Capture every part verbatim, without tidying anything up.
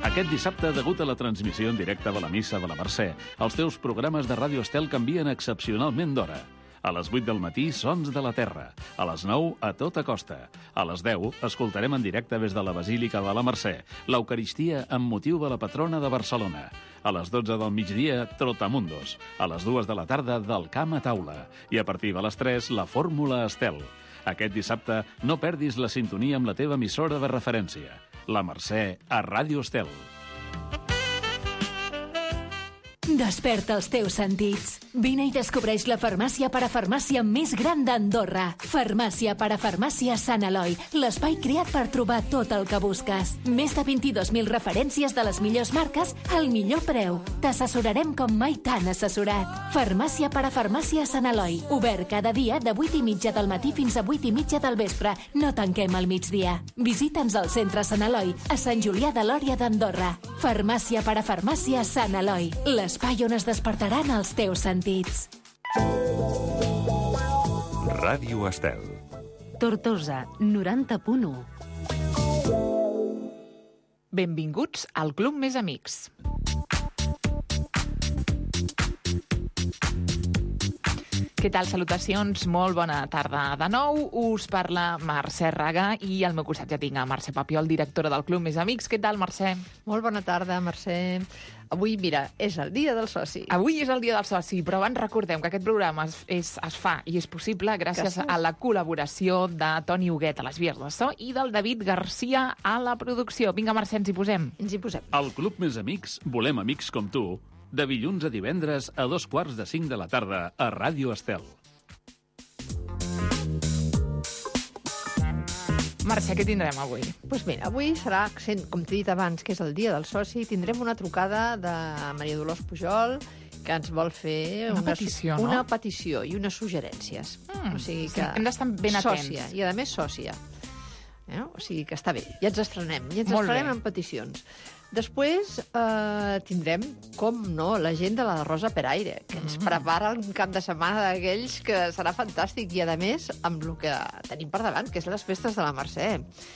Aquest dissabte, degut a la transmissió en directe de la Missa de la Mercè, els teus programes de Ràdio Estel canvien excepcionalment d'hora. A les vuit del matí, Sons de la Terra. A les nou, A Tota Costa. A les deu, escoltarem en directe des de la Basílica de la Mercè l'Eucaristia amb motiu de la patrona de Barcelona. A les dotze del migdia, Trotamundos. A les dues de la tarda, Del Camp a Taula. I a partir de les tres, la Fórmula Estel. Aquest dissabte, no perdis la sintonia amb la teva emissora de referència. La Mercè, a Ràdio Estel. Desperta els teus sentits. Vine i descobreix la farmàcia parafarmàcia més gran d'Andorra. Farmàcia parafarmàcia Sant Eloi, l'espai creat per trobar tot el que busques. Més de vint-i-dos mil referències de les millors marques al millor preu. T'assessorarem com mai t'han assessorat. Farmàcia parafarmàcia Sant Eloi, obert cada dia de vuit i mitja del matí fins a vuit i mitja del vespre. No tanquem al migdia. Visita'ns al centre Sant Eloi, a Sant Julià de Lòria d'Andorra. Farmàcia parafarmàcia Sant Eloi, l'espai on es despertaran els teus sentits. Ràdio Estel. Tortosa, noranta punt u. Benvinguts al Club Més Amics. Què tal? Salutacions, molt bona tarda de nou. Us parla Mercè Raga i al meu costat ja tinc a Mercè Papiol, directora del Club Més Amics. Què tal, Mercè? Molt bona tarda, Mercè. Avui, mira, és el dia del soci. Avui és el dia del soci, però abans recordem que aquest programa es, és, es fa i és possible gràcies a la col·laboració de Toni Huguet a les vies de so i del David Garcia a la producció. Vinga, Mercè, ens hi posem. Ens hi posem. Al Club Més Amics volem amics com tu, de dilluns a divendres a dos quarts de cinc de la tarda a Ràdio Estel. Mercè, què tindrem avui? Doncs pues mira, avui serà, com t'he dit abans, que és el dia del soci, tindrem una trucada de Maria Dolors Pujol, que ens vol fer una, una petició, no? Una petició i unes suggerències. Mm, o sigui sí, que hem d'estar ben atents. Sòcia, i a més sòcia. Eh? O sigui que està bé, ja ens estrenem, ja ens Molt estrenem bé. en peticions. Després eh, tindrem, com no, la gent de la Rosa Peraire, que ens Mm. prepara un cap de setmana d'aquells que serà fantàstic, i a més amb el que tenim per davant, que és les festes de la Mercè.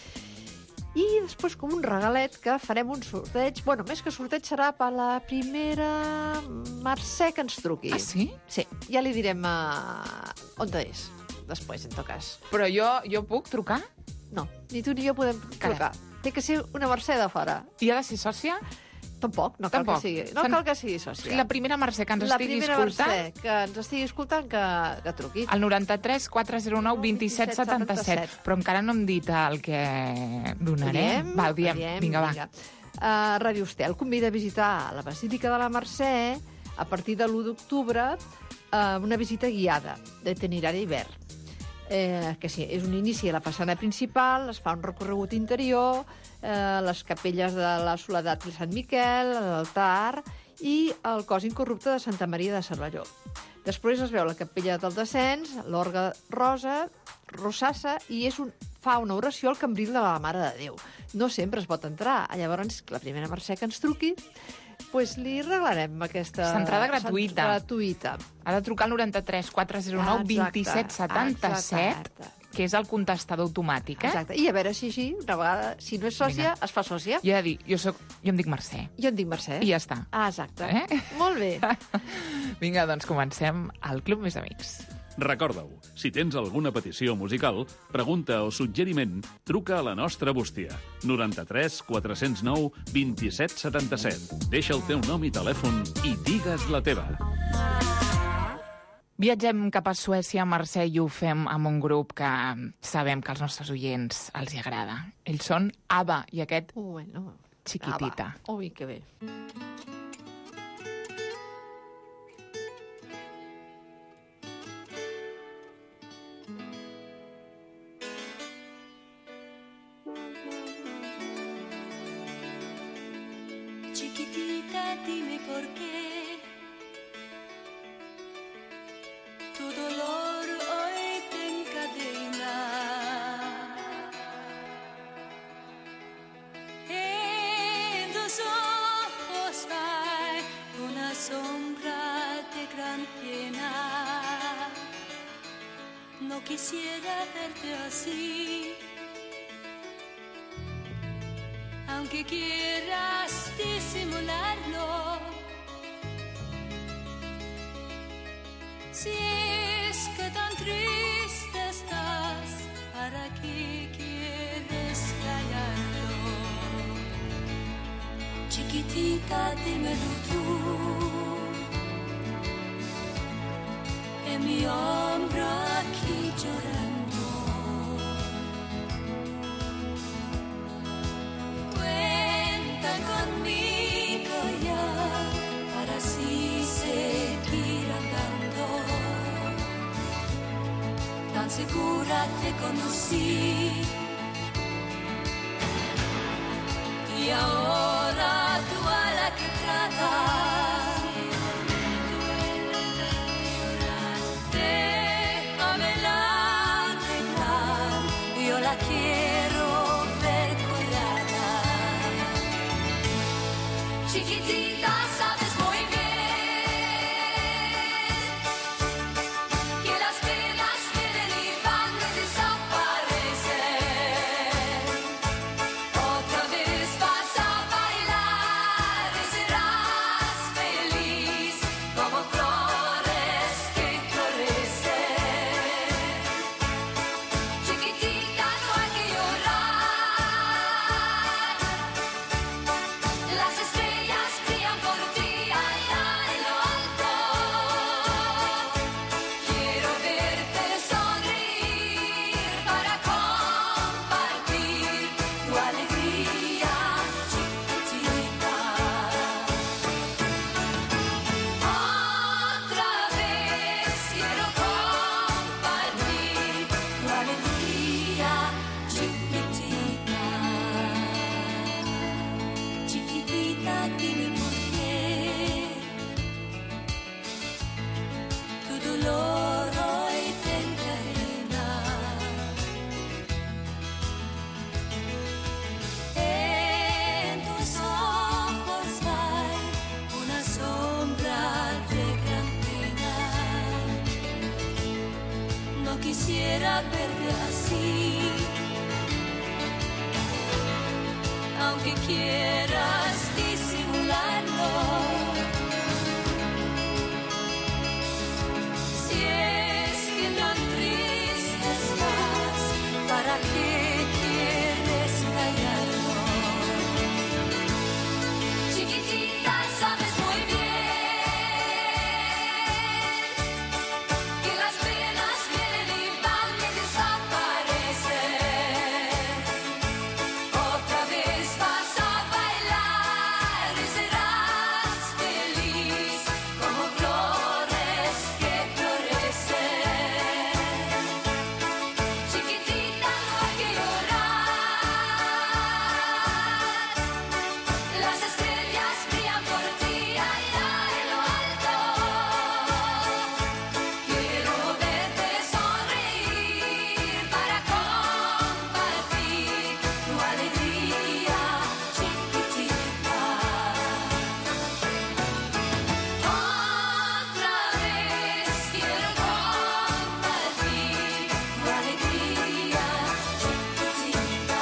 I després, com un regalet, que farem un sorteig. Bueno, més que sorteig, serà per la primera Mercè que ens truqui. Ah, sí? Sí, ja li direm uh, on és, després, en tot cas. Però jo, jo puc trucar? No, ni tu ni jo podem trucar. Té que ser una Mercè de fora. I ha de ser sòcia? Tampoc, no cal Tampoc. que sigui, no Sen- cal que sigui sòcia. La primera Mercè que ens la estigui primera escoltant... Mercè que ens estigui escoltant, que, que truqui. El noranta-tres quatre zero nou vint set setanta-set. Però encara no hem dit el que donarem. Ho diem? Va, ho diem. Ho Vinga, va. Vinga. Uh, Ràdio Estel convida a visitar la Basílica de la Mercè a partir de l'u d'octubre, uh, una visita guiada d'itinerari verd. Eh, que sí, és un inici a la façana principal, es fa un recorregut interior, eh, les capelles de la Soledat i Sant Miquel, l'altar i el cos incorrupte de Santa Maria de Cervelló. Després es veu la capella del descens, l'orgue rosa, rosassa, i és un, fa una oració al cambril de la Mare de Déu. No sempre es pot entrar. Llavors, la primera Mercè que ens truqui, pues li regalarem aquesta... Aquesta entrada gratuïta. gratuïta. Ha de trucar al noranta-tres quatre zero nou vint set setanta-set, Exacte. que és el contestador automàtic, eh? Exacte. I a veure si així, una vegada, si no és sòcia, Vinga. es fa sòcia. Jo he de dir, jo, soc, jo em dic Mercè. Jo en dic Mercè. I ja està. Ah, exacte. Eh? Molt bé. Vinga, doncs comencem al Club Més Amics. Recorda-ho, si tens alguna petició musical, pregunta o suggeriment, truca a la nostra bústia. noranta-tres quatre zero nou vint set setanta-set. Deixa el teu nom i telèfon i digues la teva. Viatgem cap a Suècia, Mercè, i ho fem amb un grup que sabem que als nostres oients els hi agrada. Ells són ABBA i aquest Uh, bueno. Chiquitita. Ah, ui, que bé. Chiquitita, dime por qué tu dolor hoy te encadena. En tus ojos hay una sombra de gran pena. No quisiera verte así, aunque quieras. disimularlo. Si es que tan triste estás, ¿para qué quieres callarlo? Chiquitita, dímelo tú, en mi hombro aquí llorando. Cuenta conmigo ya para así seguir andando. Tan segura te conocí y ahora tú a la que tratas. Déjamela arreglar, yo la quiero ver colgada. Chiquitita, sabes muy bien que las penas vienen y van y desaparecen. Otra vez vas a bailar y serás feliz como flores que florecen. Chiquitita, no hay que llorar. Las estrellas brillan por ti allá en lo alto. Quiero verte sonreír para compartir tu alegría, chiquitita. Otra vez quiero compartir tu alegría, chiquitita. Chiquitita, dime por qué tu dolor hoy te encadena. En tus ojos hay una sombra de gran pena. No quisiera verte así, aunque quieras disimularlo. Si es que tan triste estás, ¿para qué quieres callarlo? Chiquitita, sabes muy bien que las penas vienen y van y desaparecen. Otra vez vas a bailar y serás feliz como flores que florecen. Chiquitita, no hay que llorar. Las estrellas brillan por ti allá en lo alto. Quiero verte sonreír para compartir tu alegría, chiquitita. Otra vez quiero compartir tu alegría, chiquitita.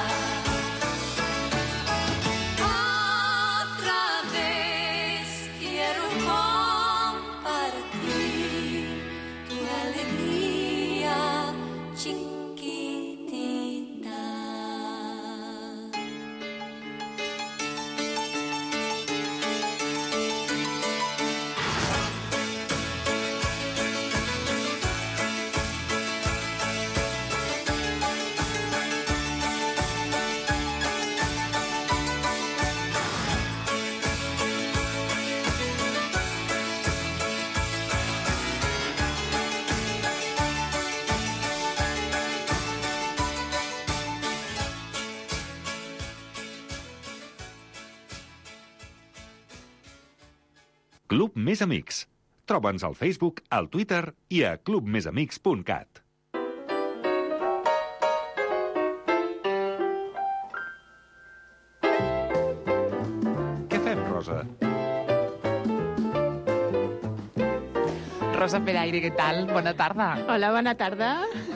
Otra vez quiero compartir tu alegría, chiquitita. Club Més Amics. Troba'ns al Facebook, al Twitter i a club més amics punt cat. Què fem, Rosa? Rosa Peraire, què tal? Bona tarda. Hola, bona tarda.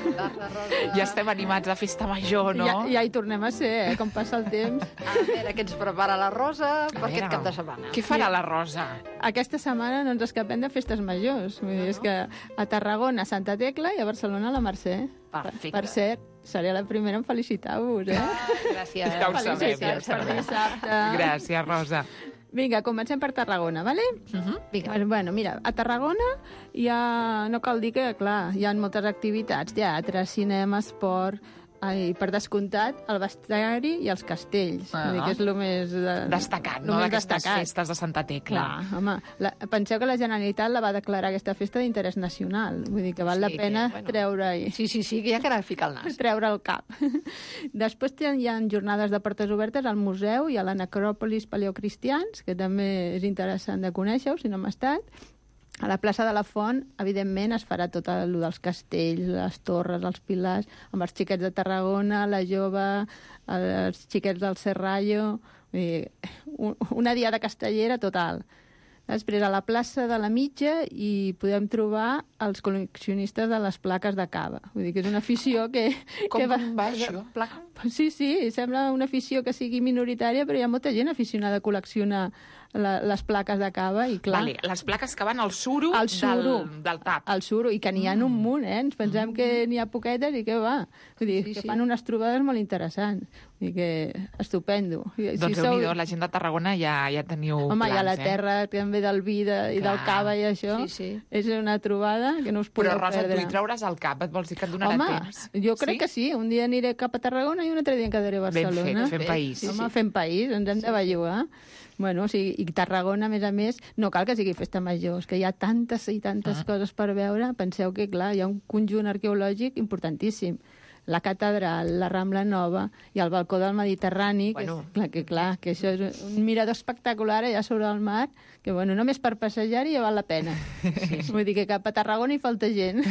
Ja estem animats a festa major, no? Ja, ja hi tornem a ser, eh? Com passa el temps. A veure què ens prepara la Rosa per A aquest veure, cap de setmana. Què farà la Rosa? Aquesta setmana no ens escapem de festes majors. Vull dir, és que a Tarragona, Santa Tecla, i a Barcelona, la Mercè. Perfecte. Per, per cert, seré la primera en felicitar-vos, eh? Gràcies. Ja ho sabem, ja ho Felicitats per sabem. dissabte. Gràcies, Rosa. Vinga, comencem per Tarragona, vale? Uh-huh. Vinga. Bueno, mira, a Tarragona hi ha, no cal dir que, clar, hi ha moltes activitats, teatre, cinema, esport, ai, per descomptat, el bestiari i els castells. Ah. Vull dir que és el més... De, Destacat, lo no?, més d'aquestes destacat. festes de Santa Tecla. Clar, home, la, penseu que la Generalitat la va declarar aquesta festa d'interès nacional. Vull dir que val Sí, la pena que, bueno. treure-hi. Sí, sí, sí, que ja que ara fica el nas. treure el cap. Després hi ha jornades de portes obertes al museu i a la necròpolis paleocristians, que també és interessant de conèixer-ho, si no hem estat. A la plaça de la Font, evidentment, es farà tot el dels castells, les torres, els pilars, amb els xiquets de Tarragona, la jove, els xiquets del Serrallo... Vull dir, una diada castellera total. Després, a la plaça de la Mitja hi podem trobar els col·leccionistes de les plaques de cava. Vull dir que és una afició que... Com que va... va això? Sí, sí, sembla una afició que sigui minoritària, però hi ha molta gent aficionada a col·leccionar la, les plaques de cava i, clar... Vale, les plaques que van al suro, Al suro. Del, del tap. Al suro, i que n'hi ha un munt, eh? Ens pensem mm. que n'hi ha poquetes i què va. Vull dir, Sí, que sí. fan unes trobades molt interessants. Vull dir que estupendo. I, Doncs sou- Déu-n'hi-do, la gent de Tarragona ja, ja teniu Home, plans, hi ha la eh? terra també del vi de, i del Clar. cava i això. Sí, sí. És una trobada que no us Però, podeu Rosa, tu perdre. hi trauràs el cap, et vols dir que et donarà Home, temps? jo crec que sí. Un dia aniré cap a Tarragona i un altre dia em quedaré a Ben Barcelona. fet, fem país. Sí, Home, fem país, ens hem de bellugar. Bueno, o sigui, i Tarragona, a més a més, no cal que sigui festa major, és que hi ha tantes i tantes Ah. coses per veure. Penseu que, clar, hi ha un conjunt arqueològic importantíssim. La catedral, la Rambla Nova i el balcó del Mediterrani, Bueno. que, és, clar, que, clar, que això és un mirador espectacular allà sobre el mar, que bueno, només per passejar-hi ja val la pena. Sí, sí. Vull dir que cap a Tarragona hi falta gent.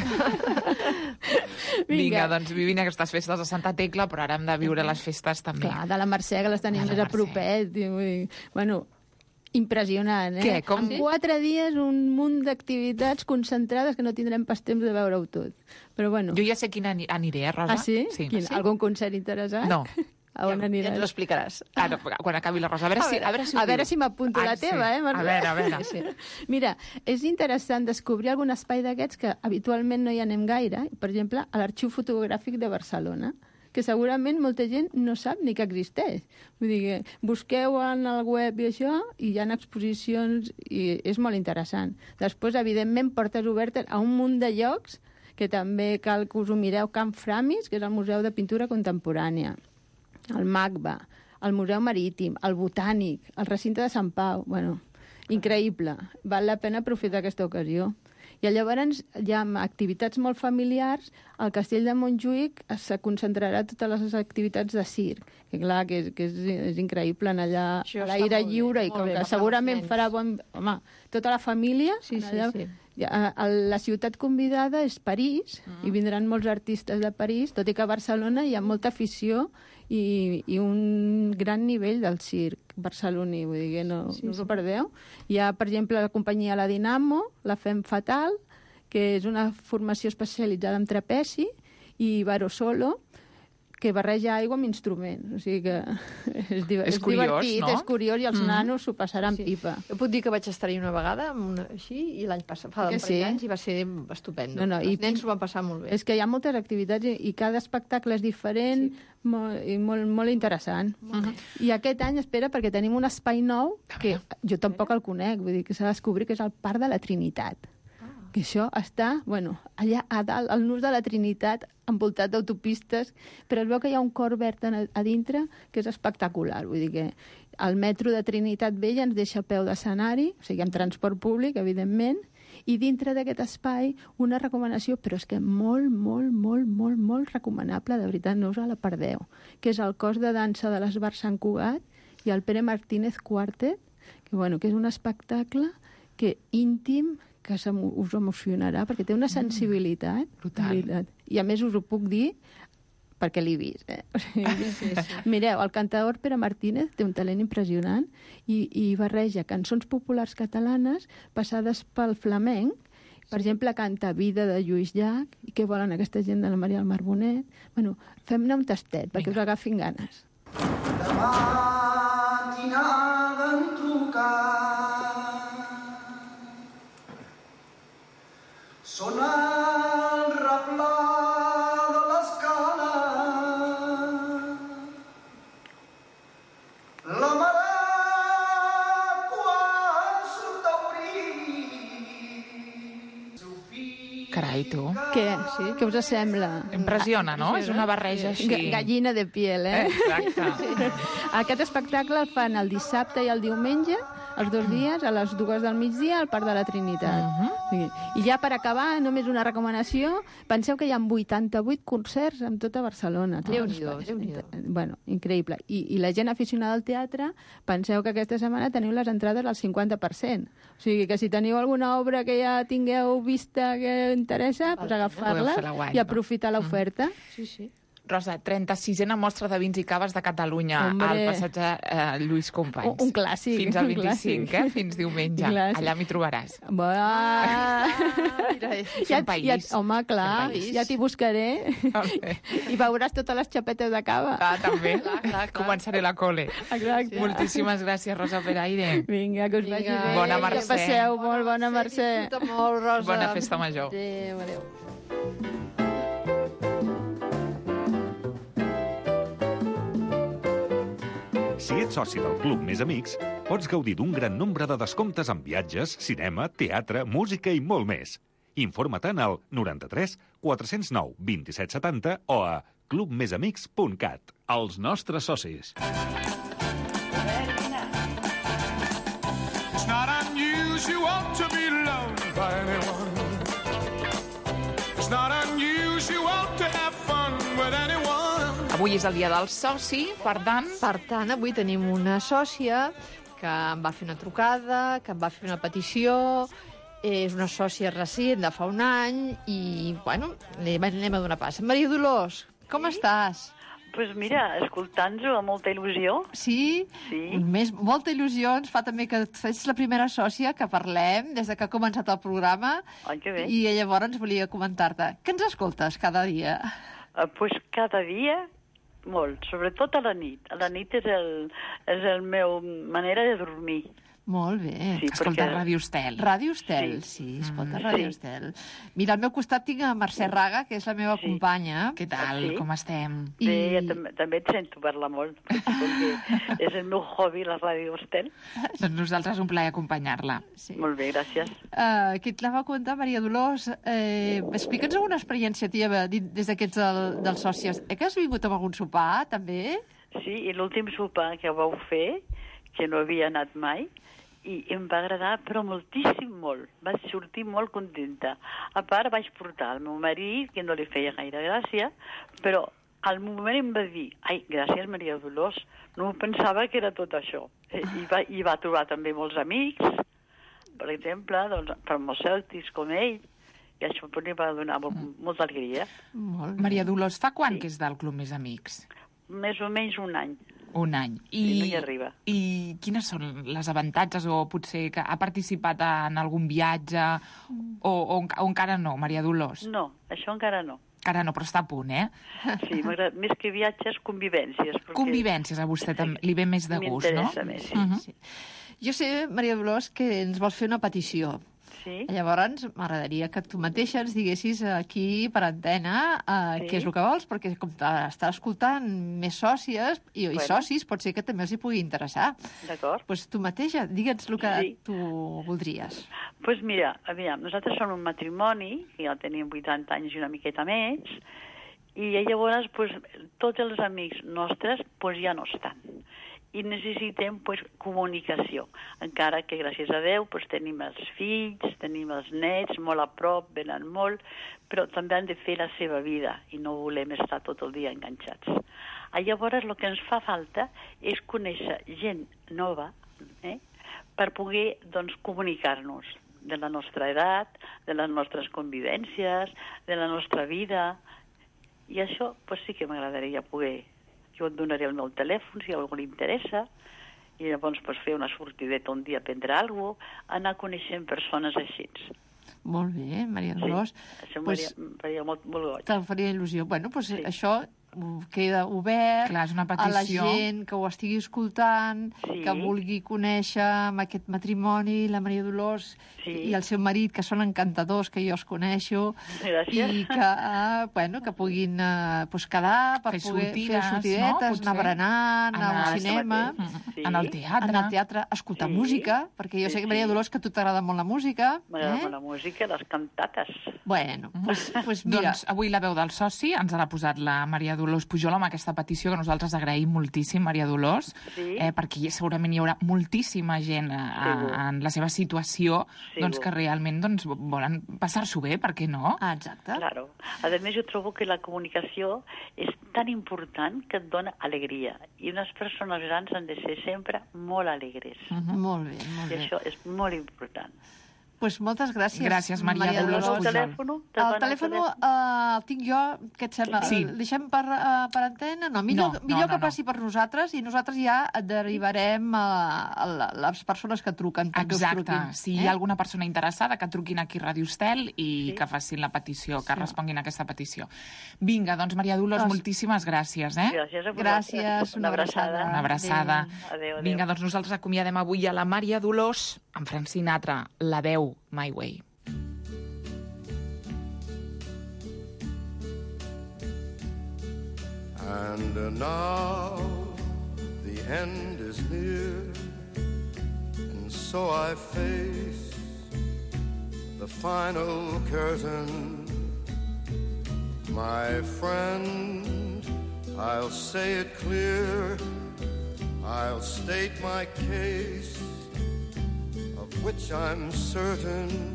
Vinga, doncs vivint aquestes festes de Santa Tecla, però ara hem de viure les festes també. Clar, de la Mercè, que les tenim De la més a Mercè. propet. I, vull dir, bueno, impressionant, eh? Què, com? En quatre dies un munt d'activitats concentrades que no tindrem pas temps de veure-ho tot. Però bueno... Jo ja sé quina ani- aniré, eh, Rosa? Ah, sí? Sí. Quin, Algun concert interessant? No. A on Ja aniràs? ens ho explicaràs. Ara, quan acabi la Rosa. A veure, si, a veure si ho a veure dius. si m'apunto Ah, la teva, sí. eh, Marta? A veure, a veure. Sí. Mira, és interessant descobrir algun espai d'aquests que habitualment no hi anem gaire. Per exemple, a l'Arxiu Fotogràfic de Barcelona, que segurament molta gent no sap ni que existeix. Vull dir que busqueu en el web i això, i hi ha exposicions, i és molt interessant. Després, evidentment, portes obertes a un munt de llocs que també cal que us ho mireu. Can Framis, que és el Museu de Pintura Contemporània, el MACBA, el Museu Marítim, el Botànic, el Recinte de Sant Pau. Bueno, increïble. Val la pena aprofitar aquesta ocasió. I llavors hi ha activitats molt familiars. Al Castell de Montjuïc se concentrarà totes les activitats de circ. Que clar, que és, que és, és increïble anar allà Això a està l'aire molt bé, lliure i molt com bé, que per segurament als nens. farà bon... Home, tota la família... Sí, sí, allà, sí. Ja, a- la ciutat convidada és París, mm. i vindran molts artistes de París, tot i que a Barcelona hi ha molta afició i, i un gran nivell del circ barceloní, vull dir que no, sí, no us ho perdeu. Hi ha, per exemple, la companyia La Dinamo, la Fem Fatal, que és una formació especialitzada en trapezi, i Baro Solo, que barreja aigua amb instruments. O sigui que és, div És és curiós, divertit, no? és curiós, i els Mm. nanos s'ho passaran Sí. pipa. Jo puc dir que vaig estar-hi una vegada, amb una, així, i l'any passat, fa Que un parell sí? d'anys, i va ser estupendo. No, no, i- Els nens s'ho van passar molt bé. És que hi ha moltes activitats i, i cada espectacle és diferent, sí. molt, i molt, molt interessant. Uh -huh. I aquest any, espera, perquè tenim un espai nou que jo tampoc el conec, vull dir que s'ha de descobrir, que és el Parc de la Trinitat. Que això està, bueno, allà a dalt, al nus de la Trinitat, envoltat d'autopistes, però es veu que hi ha un cor verd a, a dintre que és espectacular. Vull dir que el metro de Trinitat Vella ens deixa a peu d'escenari, o sigui, amb transport públic, evidentment, i dintre d'aquest espai una recomanació, però és que molt, molt, molt, molt, molt recomanable, de veritat, no us la perdeu, que és el cos de dansa de l'Esbar Sant Cugat i el Pere Martínez Quartet, que, bueno, que és un espectacle que íntim, que us emocionarà, perquè té una sensibilitat. Mm, brutal. Veritat. I a més us ho puc dir perquè l'he vist. Eh? O sigui, sí, sí. Mireu, el cantador Pere Martínez té un talent impressionant i, i barreja cançons populars catalanes passades pel flamenc Per exemple, canta Vida de Lluís Llach, i què volen aquesta gent de la Maria del Mar Bonet? Bueno, fem-ne un tastet, perquè us agafin ganes. De matinada en trucar sona el replà de l'escala la mare quan surt a obrir seu fill. Carai, tu. Què? Sí? Què us sembla? Impressiona, no? És una barreja així. Ga- Gallina de piel, eh? Exacte. Aquest espectacle el fan el dissabte i el diumenge, els dos dies, a les dues del migdia, al Parc de la Trinitat. Sí. I ja per acabar, només una recomanació, penseu que hi ha vuitanta-vuit concerts en tota Barcelona. Tots els Déu-n'hi-do, espais. Déu-n'hi-do. Bueno, increïble. I, I la gent aficionada al teatre, penseu que aquesta setmana teniu les entrades al cinquanta per cent. O sigui que si teniu alguna obra que ja tingueu vista que interessa, doncs agafar-la Podeu fer-la guai, i aprofitar l'oferta. Sí, sí. Rosa, trenta-sisena mostra de vins i caves de Catalunya Hombre. al passatge eh, Lluís Companys. Un- un clàssic, Fins al un vint-i-cinc, clàssic. eh? Fins diumenge. Clàssic. Allà m'hi trobaràs. Ah, mira, ja, Som país. ja, home, clar, Som país. ja t'hi buscaré Molt bé. i veuràs totes les xapetes de cava. Ah, també. Clar, clar, clar. Començaré la cole. Exacte. Moltíssimes gràcies, Rosa Peraire. Vinga, que us vagi Vinga. bé. Bona Que Mercè. passeu molt, bona Mercè. Disfruta molt, Rosa. Bona festa major. Adéu, adéu. Si ets soci del Club Més Amics, pots gaudir d'un gran nombre de descomptes en viatges, cinema, teatre, música i molt més. Informa-te'n al noranta-tres quatre zero nou vint-i-set setanta o a club més amics punt cat. Els nostres socis. It's not unusual to be loved by anyone. It's not unusual to have fun with anyone. Avui és el dia del soci, per tant... Per tant, avui tenim una sòcia que em va fer una trucada, que em va fer una petició, és una sòcia recent de fa un any i, bueno, li anem a donar pas. Maria Dolors, com sí? estàs? Pues mira, escoltant-ho amb molta il·lusió. Sí? Sí. Més, molta il·lusió ens fa també que ets la primera sòcia que parlem des de que ha començat el programa. Ai, que bé. I llavors volia comentar-te. Què ens escoltes cada dia? Uh, pues cada dia, molt, sobretot a la nit. A la nit és el, és el meu manera de dormir. Molt bé. Sí, Escolta, perquè- Ràdio Estel. Ràdio Estel, sí, Sí. sí escolta, Mm. Ràdio Sí. Estel. Mira, al meu costat tinc a Mercè Raga, que és la meva Sí. companya. Què tal? Sí. Com estem? I... I- Bé, també, també et sento parlar molt, perquè és el meu hobby, la ràdio Estel. Doncs nosaltres un plaer acompanyar-la. Sí. Molt bé, gràcies. Uh, qui et la va contar, Maria Dolors, eh, explica'ns alguna experiència teva di- des que ets del, dels sòcies. Eh que has vingut amb algun sopar, també? Sí, i l'últim sopar que vau fer, que no havia anat mai, i em va agradar, però moltíssim molt. Vaig sortir molt contenta. A part, vaig portar el meu marit, que no li feia gaire gràcia, però al moment em va dir, ai, gràcies, Maria Dolors, no em pensava que era tot això. I va, i va trobar també molts amics, per exemple, doncs, farmacèutics com ell, i això li va donar molt, molta alegria. Molt Maria Dolors, fa quan Sí. que és del Club Més Amics? Més o menys un any. Un any. Sí, no hi arriba. I quines són les avantatges, o potser que ha participat en algun viatge, o, o, enca- o encara no, Maria Dolors? No, això encara no. Encara no, però està a punt, eh? Sí, m'agrada més que viatges, convivències. perquè Convivències a vostè també li ve més de gust, no? M'interessa més, sí. Mhm. Sí. Jo sé, Maria Dolors, que ens vols fer una petició. Sí? Llavors, m'agradaria que tu mateixa ens diguessis aquí, per antena, uh, Sí. què és el que vols, perquè com t'està escoltant més sòcies i, i Bueno. socis, pot ser que també els hi pugui interessar. D'acord. Doncs pues tu mateixa, digue'ns el que Sí. tu voldries. Doncs pues mira, aviam, nosaltres som un matrimoni, que ja tenim vuitanta anys i una miqueta més, i llavors pues, tots els amics nostres pues, ja no estan. I necessitem pues, comunicació, encara que gràcies a Déu pues, tenim els fills, tenim els nets molt a prop, venen molt, però també han de fer la seva vida i no volem estar tot el dia enganxats. Ah, llavors el que ens fa falta és conèixer gent nova, eh? per poder doncs, comunicar-nos de la nostra edat, de les nostres convivències, de la nostra vida. I això pues, sí que m'agradaria poder. Jo et donaré el meu telèfon si a algú li interessa, i llavors pues, fer una sortideta un dia a prendre alguna cosa, anar coneixent persones així. Molt bé, Maria Dolors. Sí, això em pues, faria, faria molt, molt goig. te'l faria il·lusió. Bueno, doncs Sí. això queda obert Clar, és una a la petició. gent que ho estigui escoltant, Sí. que vulgui conèixer amb aquest matrimoni, la Maria Dolors Sí. i el seu marit, que són encantadors, que jo els coneixo, Gràcies. i que, eh, bueno, que puguin eh, pues quedar per Fer poder sortides, fer no? sortidetes, Potser. anar a berenar, anar a Anar un a cinema, Sí. En el teatre. anar al teatre, escoltar Sí. música, perquè jo Sí, sé que, Maria sí. Dolors, que a tu t'agrada molt la música. M'agrada eh? molt la música, les cantates. Bueno, doncs pues mira, Doncs avui la veu del soci ens l'ha posat la Maria Dolors Pujol amb aquesta petició que nosaltres agraïm moltíssim, Maria Dolors, Sí. eh, perquè segurament hi haurà moltíssima gent a, Segur. a, en la seva situació doncs, Segur. que realment doncs, volen passar-s'ho bé, per què no? ah, exacte. Claro. A més, jo trobo que la comunicació és tan important que et dona alegria. I unes persones grans han de ser sempre molt alegres. Molt bé, molt I bé. això és molt important. Pues moltes gràcies. Gràcies, Maria Dolors El Pujol. telèfon? El telèfon uh, el tinc jo, què et sembla? Sí. El deixem per, uh, per antena? No, millor, No, no, millor no, que no. passi per nosaltres i nosaltres ja et derivarem a, a la- les persones que truquen. perquè us Exacte. truquin, Si eh? hi ha alguna persona interessada, que truquin aquí a Ràdio Estel i Sí. que facin la petició, que responguin a aquesta petició. Vinga, doncs, Maria Dolors, Doncs- moltíssimes gràcies, eh? Gràcies a vosaltres. Gràcies, una abraçada. Una abraçada. Adéu, adéu. Vinga, doncs nosaltres acomiadem avui a la Maria Dolors amb Frank Sinatra, la veu My Way. And uh, now the end is near, and so I face the final curtain. My friend, I'll say it clear, I'll state my case, of which I'm certain.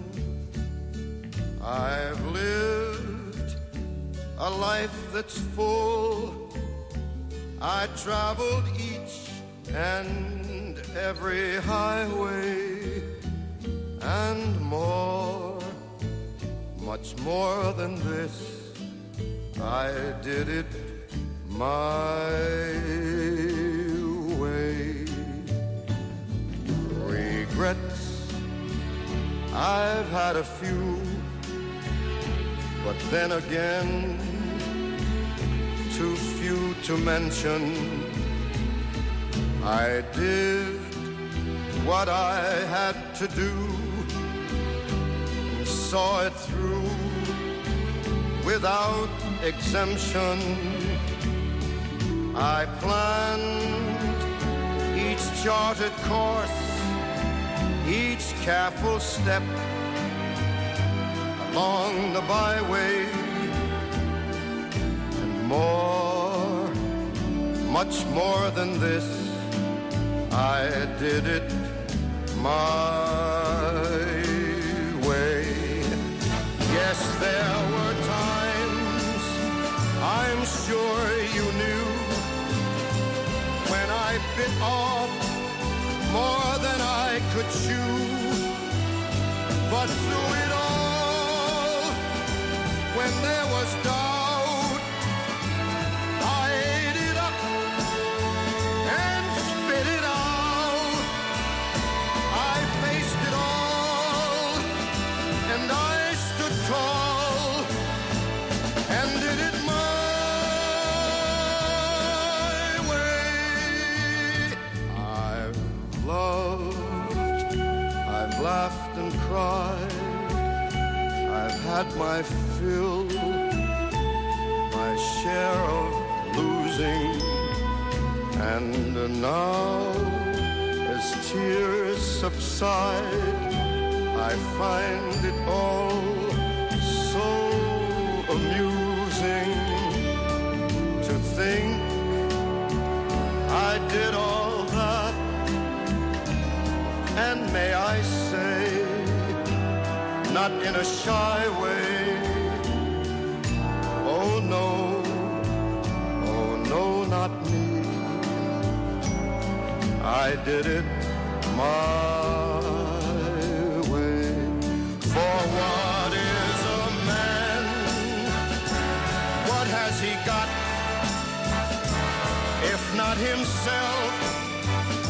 I've lived a life that's full. I traveled each and every highway and more, much more than this. I did it my way. Regrets, I've had a few, but then again, too few to mention. I did what I had to do and saw it through without exemption. I planned each charted course, each careful step along the byway, and more, much more than this, I did it my way. Yes, there were times, I'm sure you knew, when I bit off more than I could chew. But through it all, when there was doubt, I ate it up and spit it out. I faced it all, and I stood tall and did it my way. I've loved, I've laughed and cried, I've had my fill, my share of losing, and now as tears subside, I find it all so amusing to think I did all that, and may I say, not in a shy way, oh no, oh no, not me. I did it my way. For what is a man? What has he got? If not himself,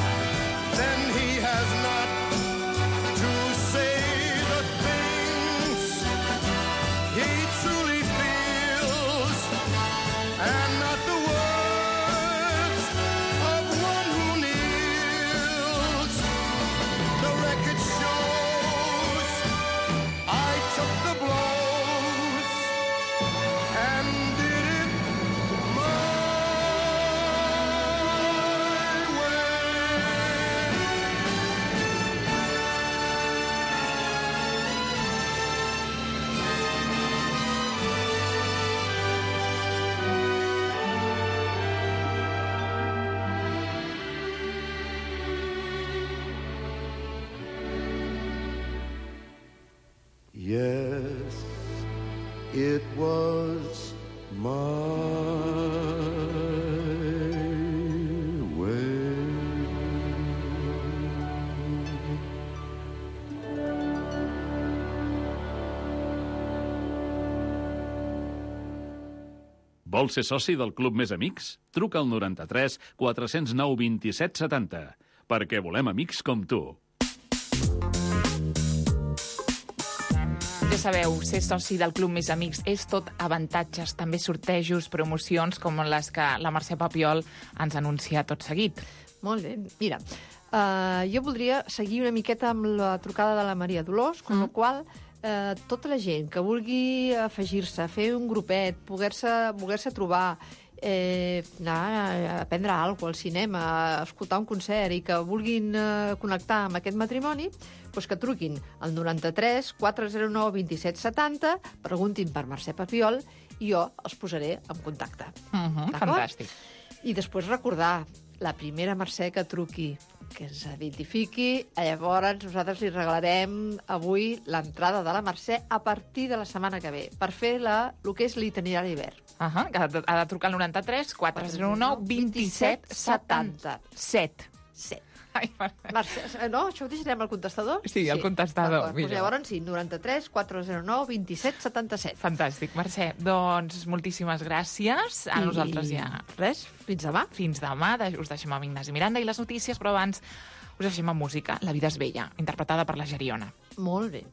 then he has not to say the thing it was my way. Vols ser soci del Club Més Amics? Truca al noranta-tres quatre-cents nou vint-i-set setanta, perquè volem amics com tu. Ja sabeu, ser soci del Club Més Amics és tot avantatges, també sortejos, promocions, com les que la Mercè Papiol ens anuncia tot seguit. Molt bé. Mira, uh, jo voldria seguir una miqueta amb la trucada de la Maria Dolors, amb mm. la qual eh, tota la gent que vulgui afegir-se, fer un grupet, poder-se voler-se trobar, eh, anar a aprendre alguna cosa al cinema, a escoltar un concert i que vulguin eh, connectar amb aquest matrimoni, doncs que truquin al noranta-tres quatre zero nou vint-i-set setanta, preguntin per Mercè Papiol i jo els posaré en contacte. Uh-huh, fantàstic. I després recordar, la primera Mercè que truqui, que ens identifiqui, llavors nosaltres li regalarem avui l'entrada de la Mercè a partir de la setmana que ve, per fer la, el que és l'itinerari d'hivern. Uh -huh, que ha de, ha de trucar al noranta-tres quatre zero nou vint-i-set setanta. set. set. Ai, Mercè, no? Això ho deixarem al contestador? Sí, al contestador. Doncs llavors sí, noranta-tres quatre zero nou vint-i-set setanta-set. Fantàstic, Mercè. Doncs moltíssimes gràcies. A I... nosaltres ja... Res, fins demà. Fins demà. Us deixem amb Ignasi Miranda i les notícies, però abans us deixem amb música. La vida és bella, interpretada per la Geriona. Molt bé.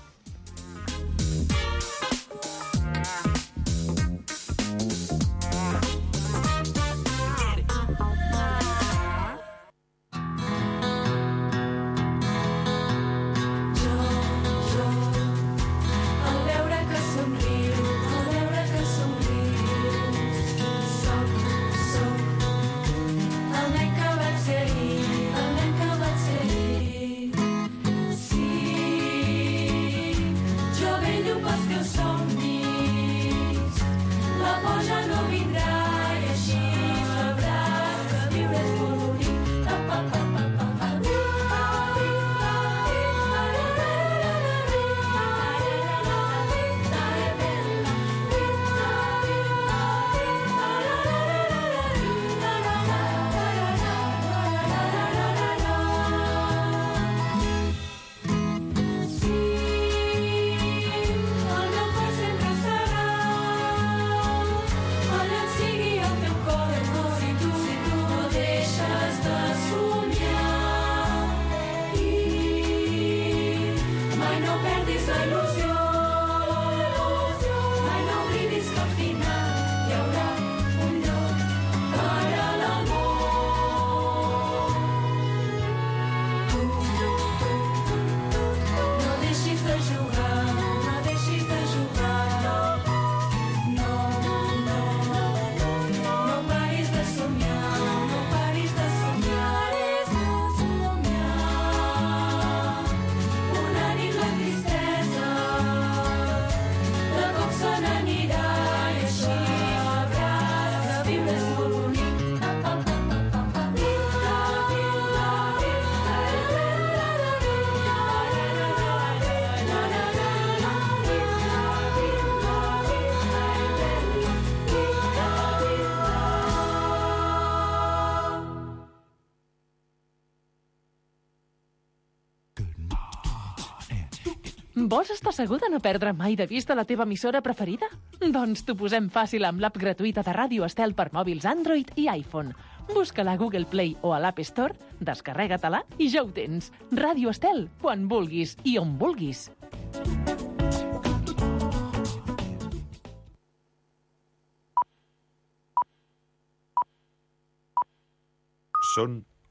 Vols estar segur de no perdre mai de vista la teva emissora preferida? Doncs t'ho posem fàcil amb l'app gratuïta de Ràdio Estel per mòbils Android i iPhone. Busca-la a Google Play o a l'App Store, descarrega-te-la i ja ho tens. Ràdio Estel, quan vulguis i on vulguis. Són